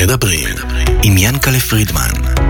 מדברים עם ינקלה פרידמן.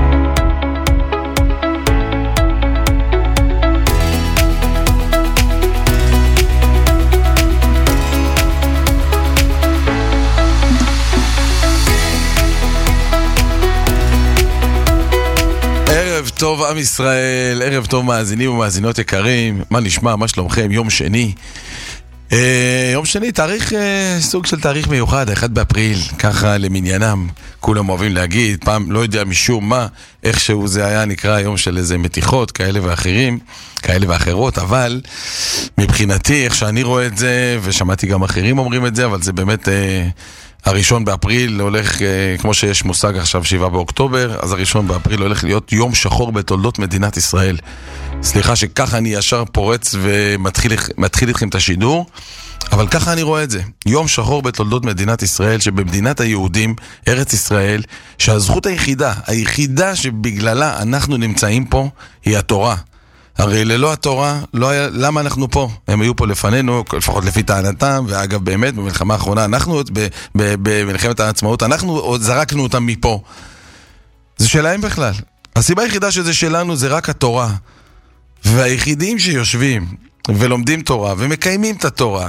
ערב טוב עם ישראל, ערב טוב מאזינים ומאזינות יקרים. מה נשמע, מה שלומכם? יום שני. יום שני, תאריך, סוג של תאריך מיוחד, 1 באפריל, ככה למניינם, כולם אוהבים להגיד, פעם לא יודע משום מה, איכשהו זה היה נקרא יום של איזה מתיחות, כאלה ואחרות, אבל מבחינתי, איך שאני רואה את זה, ושמעתי גם אחרים אומרים את זה, אבל זה באמת הראשון באפריל הולך, כמו שיש מושג עכשיו 7 באוקטובר, אז הראשון באפריל הולך להיות יום שחור בתולדות מדינת ישראל. סליחה שככה אני ישר פורץ ומתחיל איתכם את השידור, אבל ככה אני רואה את זה. יום שחור בתולדות מדינת ישראל, שבמדינת היהודים, ארץ ישראל, שהזכות היחידה שבגללה אנחנו נמצאים פה, היא התורה. הרי ללא התורה, לא היה, למה אנחנו פה? הם היו פה לפנינו, לפחות לפי טענתם, ואגב באמת, במלחמה האחרונה, אנחנו במלחמת העצמאות, אנחנו עוד זרקנו אותם מפה. זה שלהם בכלל. הסיבה היחידה שזה שלנו זה רק התורה. והיחידים שיושבים ולומדים תורה ומקיימים את התורה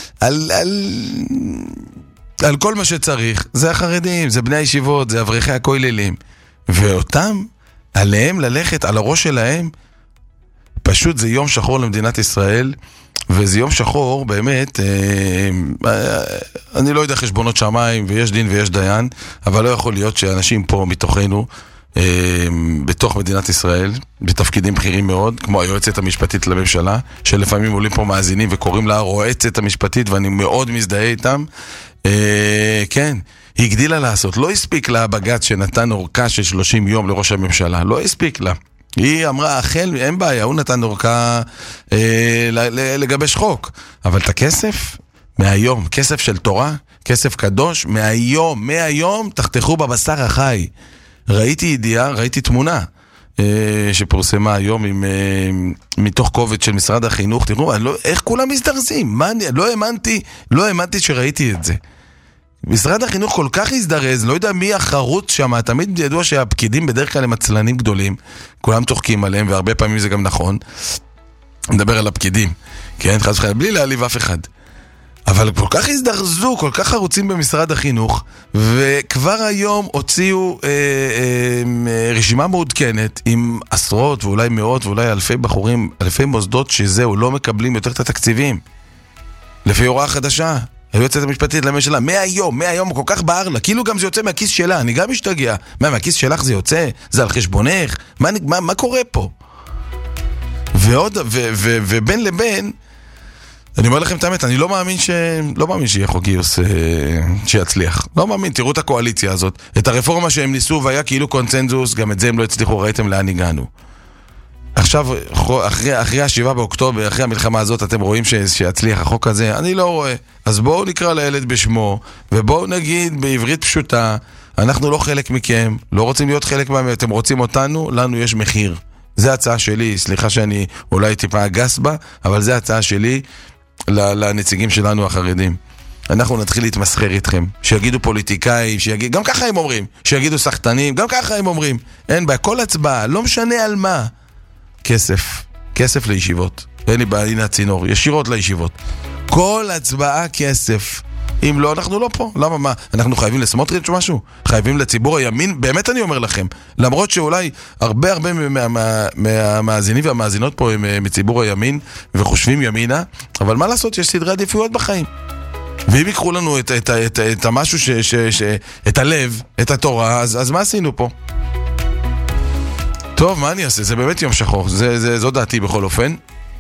על כל מה שצריך, זה החרדים, זה בני הישיבות, זה אברכי הכוללים. ואותם, עליהם ללכת, על הראש שלהם, פשוט זה יום שחור למדינת ישראל, וזה יום שחור באמת, אני לא יודע חשבונות שמיים, ויש דין ויש דיין, אבל לא יכול להיות שאנשים פה מתוכנו, בתוך מדינת ישראל, בתפקידים בכירים מאוד, כמו היועצת המשפטית לממשלה, שלפעמים עולים פה מאזינים וקוראים לה הרועצת המשפטית, ואני מאוד מזדהה איתם. כן, היא הגדילה לעשות, לא הספיק לה הבג"ץ שנתן אורכה של 30 יום לראש הממשלה, לא הספיק לה. היא אמרה, החל, אין בעיה, הוא נתן אורכה לגבש חוק, אבל את הכסף, מהיום, כסף של תורה, כסף קדוש, מהיום תחתכו בבשר החי. ראיתי תמונה שפורסמה היום מתוך קובץ של משרד החינוך. תראו, איך כולם מזדרזים? לא האמנתי שראיתי את זה. משרד החינוך כל כך הזדרז, לא יודע מי החרוץ שם, תמיד ידוע שהפקידים בדרך כלל הם עצלנים גדולים, כולם צוחקים עליהם, והרבה פעמים זה גם נכון. נדבר על הפקידים, כן, חס וחלילה, בלי להעליב אף אחד. אבל כל כך הזדרזו, כל כך חרוצים במשרד החינוך, וכבר היום הוציאו רשימה מעודכנת עם עשרות ואולי מאות ואולי אלפי בחורים, אלפי מוסדות שזהו, לא מקבלים יותר את התקציבים. לפי הוראה חדשה, היועצת המשפטית לממשלה, מהיום, כל כך בער לה, כאילו גם זה יוצא מהכיס שלה, אני גם משתגע. מהכיס שלך זה יוצא? זה על חשבונך? מה קורה פה? ובין לבין, אני אומר לכם את האמת, אני לא מאמין שיהיה חוק גיוס שיצליח. לא מאמין, תראו את הקואליציה הזאת. את הרפורמה שהם ניסו והיה כאילו קונצנזוס, גם את זה הם לא הצליחו, ראיתם לאן הגענו. עכשיו, אחרי 7 באוקטובר, אחרי המלחמה הזאת, אתם רואים שיצליח החוק הזה? אני לא רואה. אז בואו נקרא לילד בשמו, ובואו נגיד בעברית פשוטה, אנחנו לא חלק מכם, לא רוצים להיות חלק מהם, אתם רוצים אותנו, לנו יש מחיר. זה הצעה שלי, סליחה שאני אולי טיפה גס בה, אבל זה הצעה שלי לנציגים שלנו החרדים. אנחנו נתחיל להתמסחר איתכם, שיגידו פוליטיקאים, גם ככה הם אומרים, שיגידו שחתנים, גם ככה הם אומרים. אין בה, כל הצבעה, לא משנה על מה. כסף לישיבות. אין לי בעיה, הנה הצינור, ישירות לישיבות. כל הצבעה כסף. אם לא, אנחנו לא פה. למה, מה? אנחנו חייבים לסמוטריץ' משהו? חייבים לציבור הימין? באמת אני אומר לכם. למרות שאולי הרבה מהמאזינים והמאזינות פה הם מציבור הימין וחושבים ימינה, אבל מה לעשות? יש סדרי עדיפויות בחיים. ואם יקחו לנו את המשהו, את הלב, את התורה, אז מה עשינו פה? טוב, מה אני אעשה? זה באמת יום שחור. זו דעתי בכל אופן.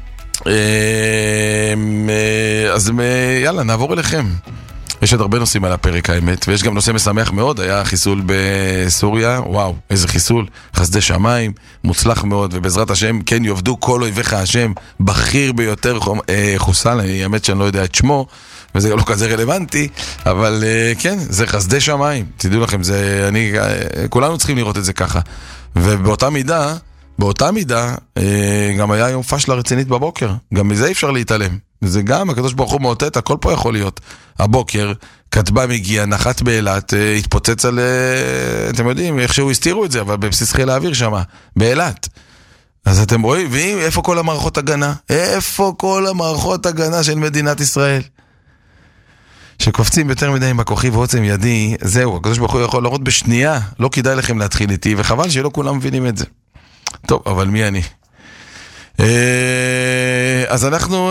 אז יאללה, נעבור אליכם. יש עוד הרבה נושאים על הפרק האמת, ויש גם נושא משמח מאוד, היה חיסול בסוריה, וואו, איזה חיסול, חסדי שמיים, מוצלח מאוד, ובעזרת השם כן יובדו כל אויביך השם, בכיר ביותר חוסל, אני האמת שאני לא יודע את שמו, וזה גם לא כזה רלוונטי, אבל כן, זה חסדי שמיים, תדעו לכם, כולנו צריכים לראות את זה ככה, ובאותה מידה, גם היה יום פשלה רצינית בבוקר, גם מזה אפשר להתעלם. זה גם, הקדוש ברוך הוא מאותת, הכל פה יכול להיות. הבוקר, כתבה מגיע, נחת באילת, התפוצץ על, אתם יודעים, איכשהו הסתירו את זה, אבל בבסיס חיל האוויר שמה, באילת. אז אתם רואים, ואיפה כל המערכות הגנה? איפה כל המערכות הגנה של מדינת ישראל? שקופצים יותר מדי עם הכוחי ועוצם ידי, זהו, הקדוש ברוך הוא יכול להראות בשנייה, לא כדאי לכם להתחיל איתי, וחבל שלא כולם מבינים את זה. טוב, אבל מי אני? אז אנחנו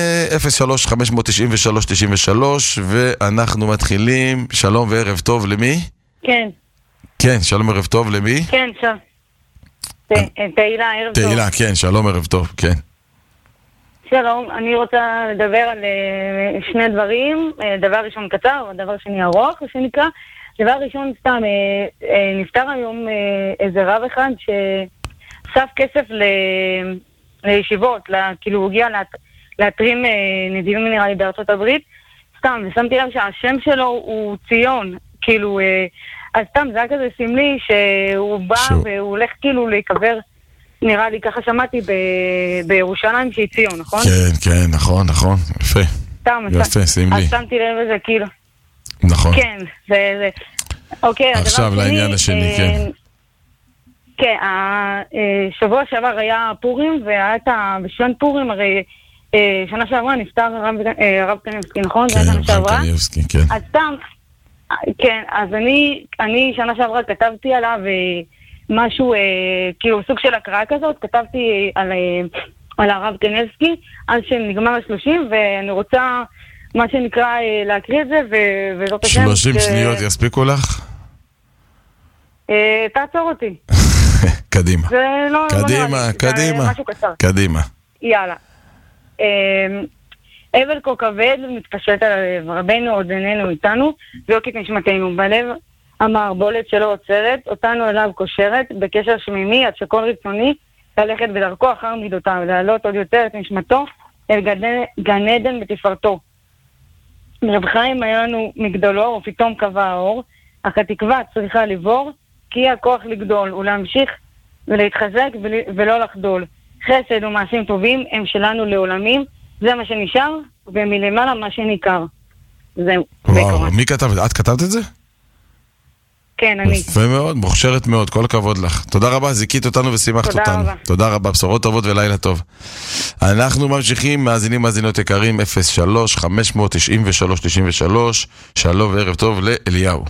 03-593-93, ואנחנו מתחילים. שלום וערב טוב, למי? כן. כן, שלום ערב טוב, למי? כן, שלום. תהילה, ערב טוב. תהילה, כן, שלום ערב טוב, כן. שלום, אני רוצה לדבר על שני דברים. דבר ראשון קצר, ודבר שני ארוך, שנקרא. דבר ראשון סתם, נפטר היום איזה רב אחד שסף כסף לישיבות, כאילו הוא הגיע להתרים נדיבים נראה לי בארצות הברית, סתם, ושמתי לב שהשם שלו הוא ציון, כאילו, אז סתם, זה היה כזה סמלי שהוא בא והוא הולך כאילו להיקבר, נראה לי, ככה שמעתי בירושלים שהיא ציון, נכון? כן, כן, נכון, נכון, יפה. סתם, יפה, סמלי. אז שמתי לב לזה, כאילו. נכון. כן, זה... אוקיי, עכשיו לעניין השני, כן. כן, שבוע שעבר היה פורים, והיה את בשלן פורים, הרי שנה שעברה נפטר הרב קניבסקי, נכון? כן, הרב קניבסקי, כן. אז סתם, כן, אז אני שנה שעברה כתבתי עליו משהו, כאילו סוג של הקראה כזאת, כתבתי על הרב קניבסקי, אז שנגמר 30, ואני רוצה, מה שנקרא, להקריא את זה, וזאת השם... 30 שניות יספיקו לך? תעצור אותי. קדימה. קדימה, קדימה. קדימה. יאללה. אבל כה כבד מתפשט על הלב, רבנו עוד איננו איתנו, ויוקית נשמתנו בלב, המערבולת שלא עוצרת, אותנו אליו קושרת, בקשר שמימי עד שכל רצוני, ללכת בדרכו אחר מידותיו, להעלות עוד יותר את נשמתו, אל גן עדן בתפארתו. רב חיים היה לנו מגדולו, ופתאום קבע האור, אך התקווה צריכה לבור, כי הכוח לגדול, ולהמשיך ולהתחזק ולא לחדול. חסד ומעשים טובים הם שלנו לעולמים, זה מה שנשאר, ומלמעלה מה שניכר. זהו. וואו, מי כתב את זה? את כתבת את זה? כן, אני. יפה מאוד, מוכשרת מאוד, כל הכבוד לך. תודה רבה, זיקית אותנו ושימחת אותנו. תודה רבה, בשורות טובות ולילה טוב. אנחנו ממשיכים, מאזינים מאזינות יקרים, 03-593-93, שלום וערב טוב לאליהו.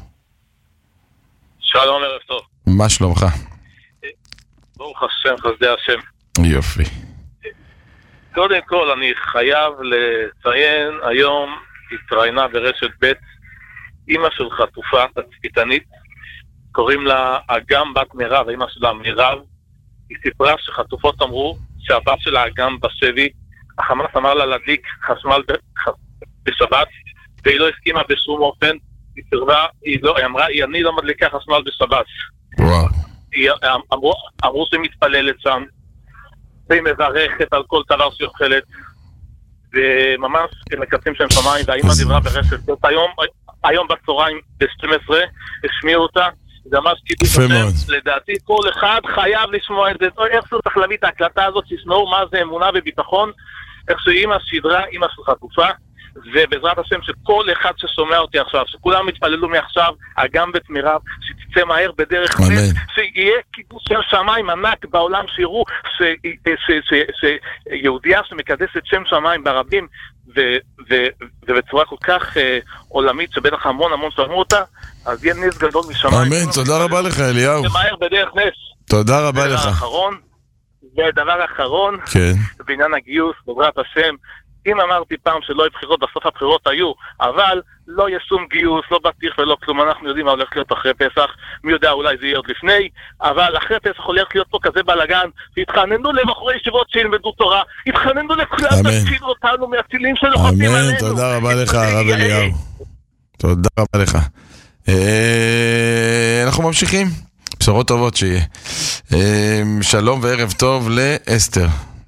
שלום ערב טוב. מה שלומך? ברוך השם, חסדי השם. יופי. קודם כל אני חייב לציין, היום התראיינה ברשת ב' אמא של חטופה, תצפיתנית, קוראים לה אגם בת מירב, אמא שלה מירב. היא סיפרה שחטופות אמרו שהבת שלה אגם בשבי, החמאס אמר לה להדליק חשמל בשבת, והיא לא הסכימה בשום אופן. היא סירבה, היא אמרה, אני לא מדליקה חשמל בשבת. וואו. אמרו שהיא מתפללת שם, והיא מברכת על כל דבר שהיא אוכלת, וממש מקצים שם שמיים, והאמא דיברה ברשת. היום בצהריים ב-12 השמיעו אותה, זה ממש קידוש השם. לדעתי כל אחד חייב לשמוע את זה, איך שהוא צריך להביא את ההקלטה הזאת, שישמעו מה זה אמונה וביטחון, איך שאמא שידרה, אמא של חטופה, ובעזרת השם שכל אחד ששומע אותי עכשיו, שכולם יתפללו מעכשיו, אגם בית מירב, שתצא מהר בדרך בית, שיהיה קידוש של שמיים ענק בעולם, שיראו שיהודיה שמקדשת שם שמיים ברבים, ובצורה כל כך עולמית, שבטח המון שמעו אותה, אז יהיה נס גדול משמיים. אמן, תודה רבה לך אליהו. מהר בדרך נס. תודה רבה לך. ודבר אחרון, בעניין הגיוס, בעזרת השם, אם אמרתי פעם שלא יהיו בחירות, בסוף הבחירות היו, אבל לא יהיה שום גיוס, לא בטיח ולא כלום, אנחנו יודעים מה הולך להיות אחרי פסח, מי יודע, אולי זה יהיה עוד לפני, אבל אחרי פסח הולך להיות פה כזה בלגן, והתחננו לבחורי ישיבות שילמדו תורה, התחננו לכולם, תצילו אותנו מהצילים שלוחתים עלינו. אמן, תודה רבה לך הרב אליהו. תודה רבה לך. אנחנו ממשיכים, בשורות טובות שיהיה. שלום וערב טוב לאסתר.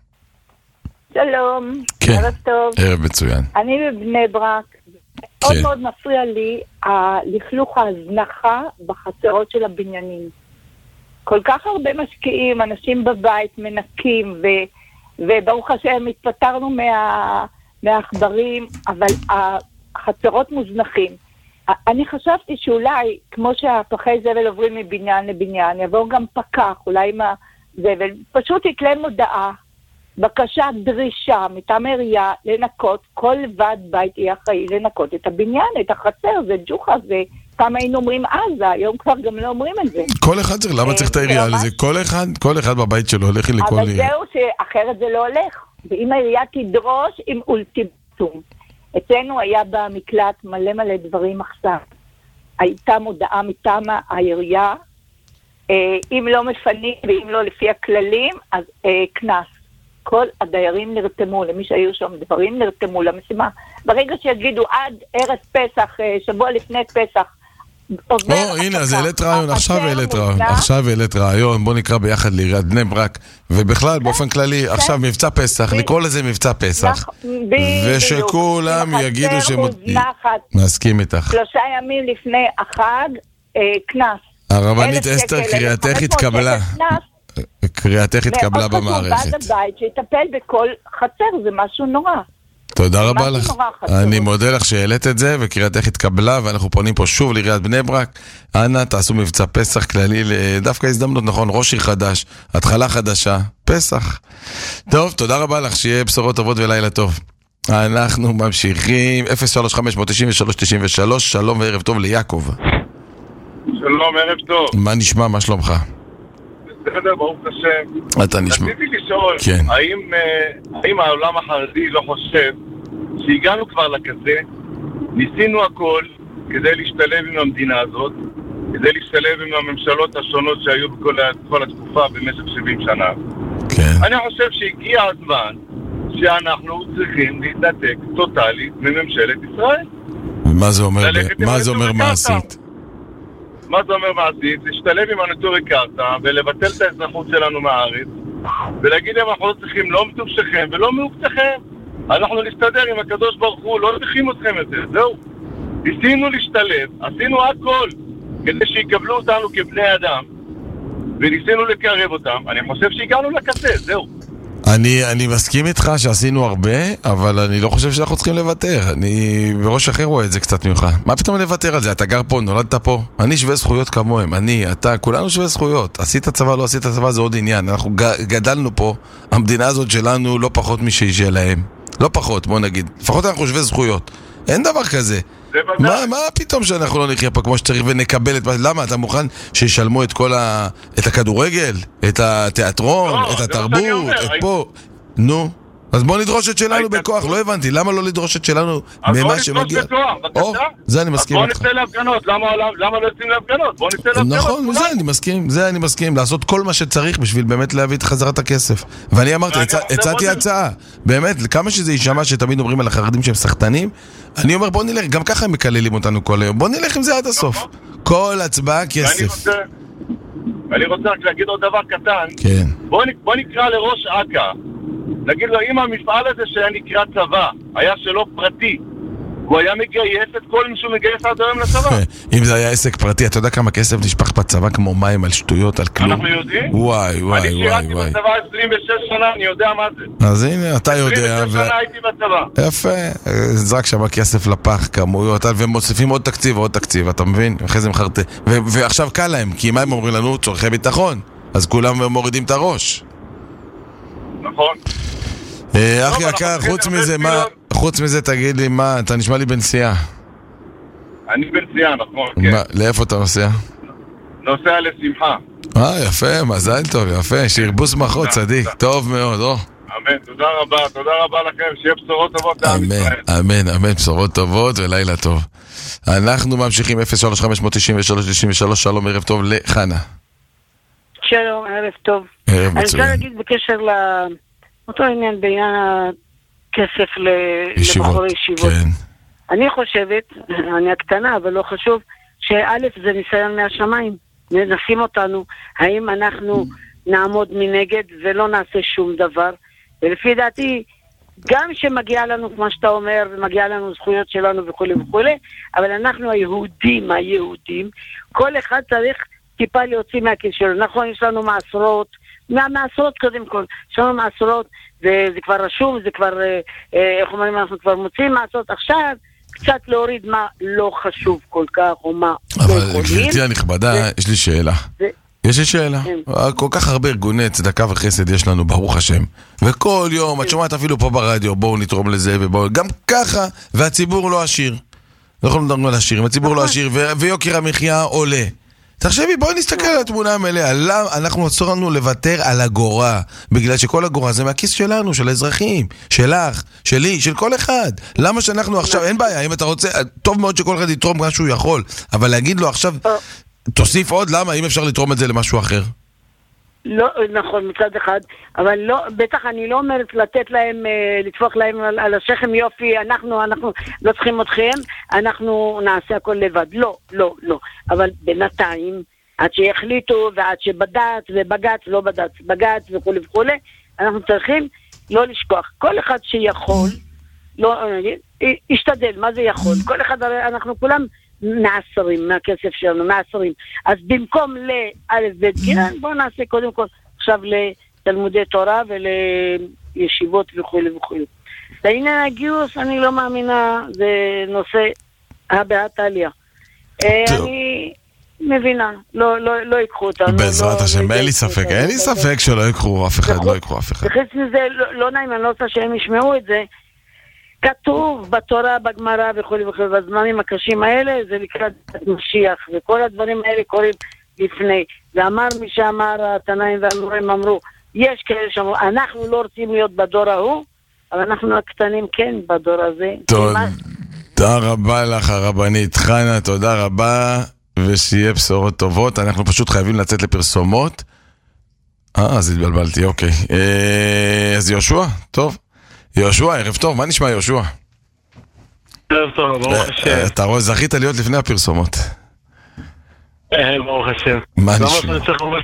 שלום, כן. ערב טוב. ערב מצוין. אני בבני ברק. מאוד מאוד מפריע לי הלכלוך ההזנחה בחצרות של הבניינים. כל כך הרבה משקיעים, אנשים בבית מנקים, וברוך השם התפטרנו מהעכברים, אבל החצרות מוזנחים. אני חשבתי שאולי, כמו שהפחי זבל עוברים מבניין לבניין, יבוא גם פקח, אולי עם הזבל, פשוט יתלה מודעה, בקשה, דרישה, מטעם העירייה, לנקות, כל ועד בית יהיה אחראי לנקות את הבניין, את החצר, זה ג'וחה, זה פעם היינו אומרים עזה, היום כבר גם לא אומרים את זה. כל אחד צריך, למה צריך את העירייה לזה? כל אחד בבית שלו הולך לכל... אבל זהו שאחרת זה לא הולך, ואם העירייה תדרוש עם אולטימטום. אצלנו היה במקלט מלא דברים עכשיו. הייתה מודעה מטעם העירייה, אם לא מפנים ואם לא לפי הכללים, אז כנס. כל הדיירים נרתמו, למי שהיו שם דברים נרתמו למשימה. ברגע שיגידו עד ערב פסח, שבוע לפני פסח, הנה, אז עכשיו העלית רעיון, בוא נקרא ביחד לעיריית בני ברק, ובכלל באופן כללי, עכשיו מבצע פסח, לקרוא לזה מבצע פסח, ושכולם יגידו מסכים איתך. 3 ימים לפני החג, כנס. הרבנית אסתר, קריאתך התקבלה במערכת. ועד הבית שיטפל בכל חצר, זה משהו נורא. תודה רבה לך. אני מודה לך שהעלית את זה, וקריאתך התקבלה, ואנחנו פונים פה שוב לעיריית בני ברק. אנא, תעשו מבצע פסח כללי, דווקא הזדמנות, נכון, ראש עיר חדש, התחלה חדשה, פסח. טוב, תודה רבה לך, שיהיה בשורות טובות ולילה טוב. אנחנו ממשיכים, 03-593-93, שלום וערב טוב ליעקב. שלום, ערב טוב. מה נשמע, מה שלומך? בסדר, ברוך השם. אתה נשמע. רציתי לשאול, כן. האם העולם החרדי לא חושב שהגענו כבר לכזה, ניסינו הכל כדי להשתלב עם המדינה הזאת, כדי להשתלב עם הממשלות השונות שהיו בכל התקופה במשך 70 שנה. כן. אני חושב שהגיע הזמן שאנחנו צריכים להתנתק טוטלית מממשלת ישראל. ומה זה אומר? מה זה אומר מעשית? מה זה אומר מעשית? להשתלב עם הנטורי קרתא ולבטל את האזרחות שלנו מהארץ ולהגיד להם אנחנו לא צריכים לא מטובשכם ולא מאובטכם, אנחנו נסתדר עם הקדוש ברוך הוא, לא צריכים אתכם את זה, זהו. ניסינו להשתלב, עשינו הכל כדי שיקבלו אותנו כבני אדם וניסינו לקרב אותם. אני חושב שהגענו לקצה, זהו. אני מסכים איתך שעשינו הרבה, אבל אני לא חושב שאנחנו צריכים לוותר. אני בראש אחר רואה את זה קצת ממך. מה פתאום לוותר על זה? אתה גר פה, נולדת פה. אני שווה זכויות כמוהם. אתה, כולנו שווה זכויות. עשית צבא, לא עשית צבא, זה עוד עניין. אנחנו גדלנו פה. המדינה הזאת שלנו לא פחות משהיא שלהם. לא פחות, בוא נגיד. לפחות אנחנו שווה זכויות. אין דבר כזה. מה פתאום שאנחנו לא נחיה פה כמו שצריך ונקבל את... למה? אתה מוכן שישלמו את כל את הכדורגל, את התיאטרון, את התרבות, את פה? נו, אז בוא נדרוש את שלנו בכוח, לא הבנתי, למה לא לדרוש את שלנו ממה שמגיע? זה אני מסכים בוא איתך. נצא להפגנות, למה לא יוצאים להפגנות? בוא נצא להפגנות. נכון, זה אני מסכים, לעשות כל מה שצריך בשביל באמת להביא את חזרת הכסף. ואני אמרתי, הצעתי הצעה, באמת, כמה שזה יישמע שתמיד אומרים על החרדים שהם סחטנים, אני אומר בוא נלך, גם ככה הם מקללים אותנו כל היום, בוא נלך עם זה עד הסוף. כל הצבעה כסף. אני רוצה רק להגיד עוד דבר קטן. כן. בוא נקרא לראש אכ"א, נגיד לו, אם המפעל הזה שהיה נקרא צבא, היה שלו פרטי, הוא היה מגייס את כל מי שהוא מגייס עד היום לצבא. אם זה היה עסק פרטי, אתה יודע כמה כסף נשפך בצבא כמו מים על שטויות, על כלום? אנחנו יודעים? וואי. אני שירתי בצבא 26 שנה, אני יודע מה זה. אז הנה, אתה יודע. 26 שנה הייתי בצבא. יפה, זרק שם כסף לפח, כמויות, ומוסיפים עוד תקציב, אתה מבין? אחרי זה מחרטה. ועכשיו קל להם, כי מה הם אומרים לנו? צורכי ביטחון. אז כולם מורידים את הראש. נכון. אח יקר, חוץ מזה תגיד לי מה, אתה נשמע לי בנסיעה. אני בנסיעה, נכון, כן. לאיפה אתה נוסע? נוסע לשמחה. יפה, מזל טוב, יפה, שירבו שמחות, צדיק, טוב מאוד, אמן, תודה רבה לכם, שיהיה בשורות טובות לעם ישראל. אמן, בשורות טובות ולילה טוב. אנחנו ממשיכים 03-593-93, שלום, ערב טוב לחנה. שלום, ערב טוב. ערב מצוין. אני רוצה להגיד בקשר לאותו עניין בעניין הכסף לבחורי ישיבות. כן. אני חושבת, אני הקטנה אבל לא חשוב, שא' זה ניסיון מהשמיים. מנסים אותנו, האם אנחנו נעמוד מנגד ולא נעשה שום דבר. ולפי דעתי, גם שמגיע לנו, כמו שאתה אומר, ומגיע לנו זכויות שלנו וכו' וכו', אבל אנחנו היהודים, כל אחד צריך טיפה להוציא מהכיס שלו. נכון, יש לנו מעשרות, מהמעשרות קודם כל, שלנו מעשרות, זה כבר רשום, זה כבר, איך אומרים, אנחנו כבר מוצאים מעשרות עכשיו, קצת להוריד מה לא חשוב כל כך, או מה אבל גברתי הנכבדה, יש לי שאלה. יש לי שאלה. כל כך הרבה ארגוני צדקה וחסד יש לנו, ברוך השם. וכל יום, את שומעת אפילו פה ברדיו, בואו נתרום לזה ובואו, גם ככה, והציבור לא עשיר. לא יכולים לדבר על עשירים, הציבור לא עשיר, ויוקר המחיה עולה. תחשבי, בואי נסתכל על התמונה המלאה. אנחנו אסור לנו לוותר על אגורה, בגלל שכל אגורה זה מהכיס שלנו, של האזרחים, שלך, שלי, של כל אחד. למה שאנחנו עכשיו, אין בעיה, אם אתה רוצה, טוב מאוד שכל אחד יתרום מה שהוא יכול, אבל להגיד לו עכשיו, תוסיף עוד, למה? אם אפשר לתרום את זה למשהו אחר? לא, נכון, מצד אחד, אבל לא, בטח אני לא אומרת לתת להם, לתפוח להם על השכם יופי, אנחנו לא צריכים אתכם, אנחנו נעשה הכל לבד. לא. אבל בינתיים, עד שיחליטו ועד שבדץ ובגץ, לא בדץ, בגץ וכו' וכו', אנחנו צריכים לא לשכוח. כל אחד שיכול, לא, ישתדל, מה זה יכול? כל אחד, אנחנו כולם מעשרים, מהכסף שלנו, מעשרים. אז במקום לאלף בית גירן, בואו נעשה קודם כל עכשיו לתלמודי תורה ולישיבות וכו' וכו'. לעניין הגיוס, אני לא מאמינה, זה נושא הבעת עליה. אני מבינה, לא יקחו אותנו. בעזרת השם, אין לי ספק שלא יקחו אף אחד, לא יקחו אף אחד. וחוץ מזה, לא נעים, אני לא רוצה שהם ישמעו את זה, כתוב בתורה, בגמרא וכו' וכו', בזמנים הקשים האלה זה לקראת משיח, וכל הדברים האלה קוראים לפני. ואמר מי שאמר, התנאים והאמורים אמרו, יש כאלה שאמרו, אנחנו לא רוצים להיות בדור ההוא, אבל אנחנו הקטנים כן בדור הזה. תודה רבה לך הרבנית חנה, תודה רבה, ושיהיה בשורות טובות. אנחנו פשוט חייבים לצאת לפרסומות. אז התבלבלתי, אוקיי. אז יהושע, טוב. יהושע, ערב טוב, מה נשמע יהושע? ערב טוב, ברוך השם. אתה רואה, זכית להיות לפני הפרסומות. ברוך השם. מה נשמע?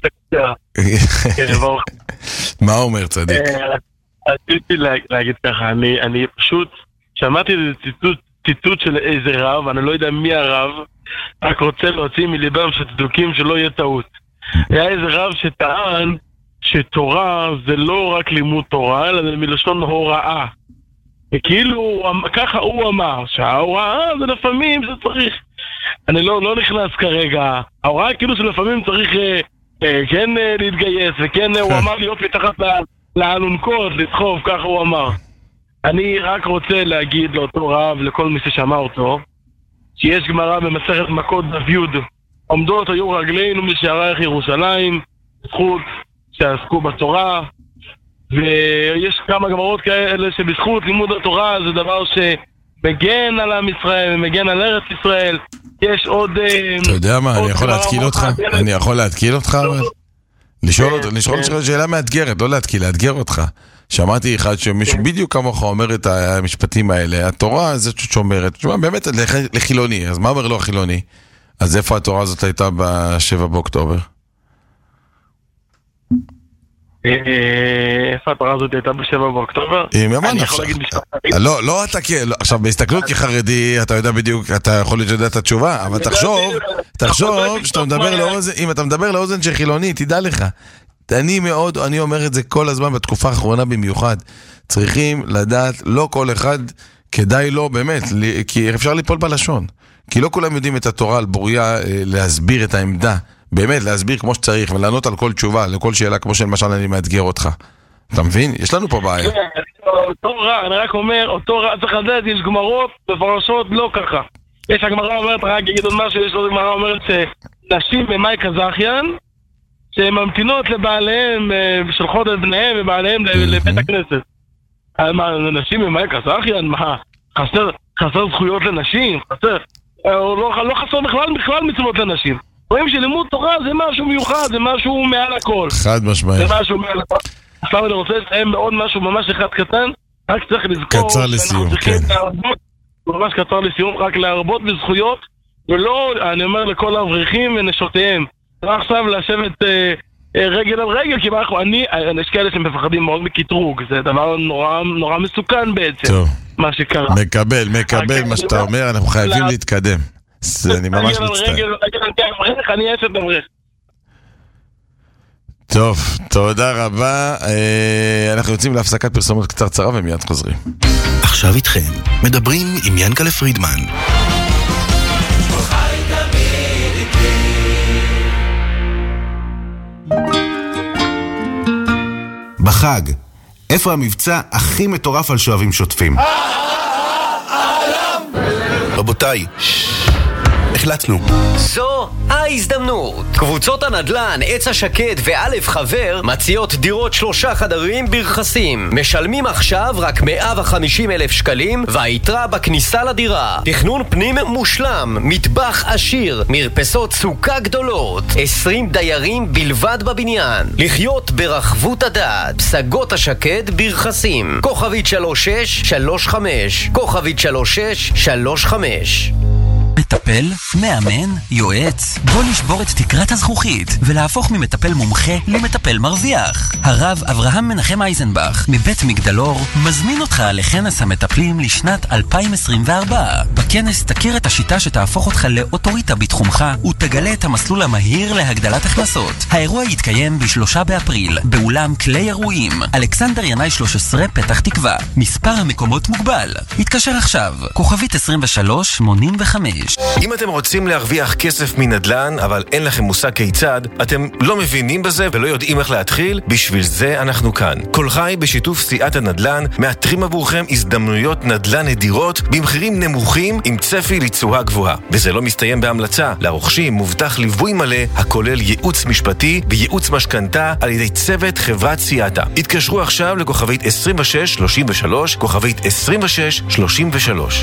מה אומר צדיק? רציתי להגיד ככה, אני פשוט שמעתי איזה ציטוט של איזה רב, אני לא יודע מי הרב, רק רוצה להוציא מליבם של צדוקים שלא יהיה טעות. היה איזה רב שטען שתורה זה לא רק לימוד תורה, אלא זה מלשון הוראה. וכאילו, ככה הוא אמר, שההוראה זה לפעמים זה צריך, אני לא נכנס כרגע, ההוראה כאילו שלפעמים צריך כן להתגייס, וכן הוא אמר להיות מתחת לאלונקות, לסחוב, ככה הוא אמר. אני רק רוצה להגיד לאותו רב, לכל מי ששמע אותו, שיש גמרא במסכת מכות דף י', עומדות היו רגלינו משערייך ירושלים, זכות שעסקו בתורה, ויש כמה גמרות כאלה שבזכות לימוד התורה זה דבר שמגן על עם ישראל, מגן על ארץ ישראל. יש עוד... אתה יודע מה, אני יכול להתקיל אותך? אני יכול להתקיל אותך? לשאול אותך שאלה מאתגרת, לא להתקיל, לאתגר אותך. שמעתי אחד שמישהו בדיוק כמוך אומר את המשפטים האלה, התורה הזאת שומרת, באמת לחילוני, אז מה אומר לו החילוני? אז איפה התורה הזאת הייתה ב7 באוקטובר? איפה התורה הזאת הייתה ב7 באוקטובר? אני יכול להגיד משפט. לא אתה כן, עכשיו בהסתכלות כחרדי אתה יודע בדיוק, אתה יכול לדעת את התשובה, אבל תחשוב שאתה מדבר לאוזן, אם אתה מדבר לאוזן של חילוני, תדע לך, אני אומר את זה כל הזמן בתקופה האחרונה במיוחד, צריכים לדעת, לא כל אחד כדאי לו באמת, כי אפשר ליפול בלשון, כי לא כולם יודעים את התורה על בוריה להסביר את העמדה, באמת, להסביר כמו שצריך, ולענות על כל תשובה, לכל שאלה, כמו שלמשל אני מאתגר אותך. אתה מבין? יש לנו פה בעיה. אותו רע, אני רק אומר, אותו רע, צריך לדעת, יש גמרות בפרשות לא ככה. יש הגמרא אומרת, רק אגיד עוד משהו, יש עוד גמרא אומרת שנשים במאי קזחיין, שהן ממתינות לבעליהם, שולחות את בניהם ובעליהם לבית הכנסת. נשים במאי קזחיין, מה? חסר זכויות לנשים? חסר? לא חסר בכלל מצוות לנשים. רואים שלימוד תורה זה משהו מיוחד, זה משהו מעל הכל. חד משמעי. זה משהו מעל הכל. עכשיו אני רוצה לסיים בעוד משהו ממש אחד קטן, רק צריך לזכור. קצר לסיום, כן. ממש קצר לסיום, רק להרבות בזכויות, ולא, אני אומר לכל האברכים ונשותיהם, רק עכשיו לשבת רגל על רגל, כי יש כאלה שמפחדים מאוד מקטרוג, זה דבר נורא מסוכן בעצם. טוב. מה שקרה. מקבל מה שאתה אומר, אנחנו חייבים להתקדם. אני ממש מצטער. אני אשת אברך. טוב, תודה רבה. אנחנו יוצאים להפסקת פרסומות קצרצרה ומיד חוזרים. עכשיו איתכם, מדברים עם ינקלה פרידמן. בחג, איפה המבצע הכי מטורף על שואבים שוטפים? רבותיי, החלטנו. זו ההזדמנות. קבוצות הנדל"ן, עץ השקד ואלף חבר מציעות דירות 3 חדרים ברכסים. משלמים עכשיו רק 150,000 שקלים והיתרה בכניסה לדירה. תכנון פנים מושלם, מטבח עשיר, מרפסות סוכה גדולות, 20 דיירים בלבד בבניין. לחיות ברחבות הדעת. פסגות השקד ברכסים. כוכבית 3635, כוכבית 3635. מטפל, מאמן, יועץ. בוא לשבור את תקרת הזכוכית ולהפוך ממטפל מומחה למטפל מרוויח. הרב אברהם מנחם אייזנבך מבית מגדלור מזמין אותך לכנס המטפלים לשנת 2024. בכנס תכיר את השיטה שתהפוך אותך לאוטוריטה בתחומך ותגלה את המסלול המהיר להגדלת הכנסות. האירוע יתקיים ב3 באפריל באולם כלי אירועים אלכסנדר ינאי 13 פתח תקווה. מספר המקומות מוגבל. התקשר עכשיו, כוכבית 2385. אם אתם רוצים להרוויח כסף מנדל"ן, אבל אין לכם מושג כיצד, אתם לא מבינים בזה ולא יודעים איך להתחיל, בשביל זה אנחנו כאן. כל חי בשיתוף סיעת הנדל"ן מאתרים עבורכם הזדמנויות נדל"ן נדירות במחירים נמוכים עם צפי לתשואה גבוהה. וזה לא מסתיים בהמלצה. לרוכשים מובטח ליווי מלא הכולל ייעוץ משפטי וייעוץ משכנתה על ידי צוות חברת סיאטה. התקשרו עכשיו לכוכבית 2633, כוכבית 2633.